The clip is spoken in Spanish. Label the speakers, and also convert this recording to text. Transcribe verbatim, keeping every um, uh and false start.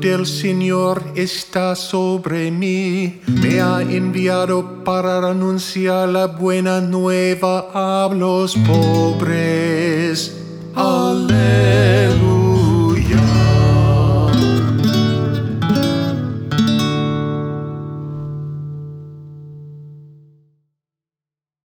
Speaker 1: del Señor está sobre mí. Me ha enviado para anunciar la buena nueva a los pobres.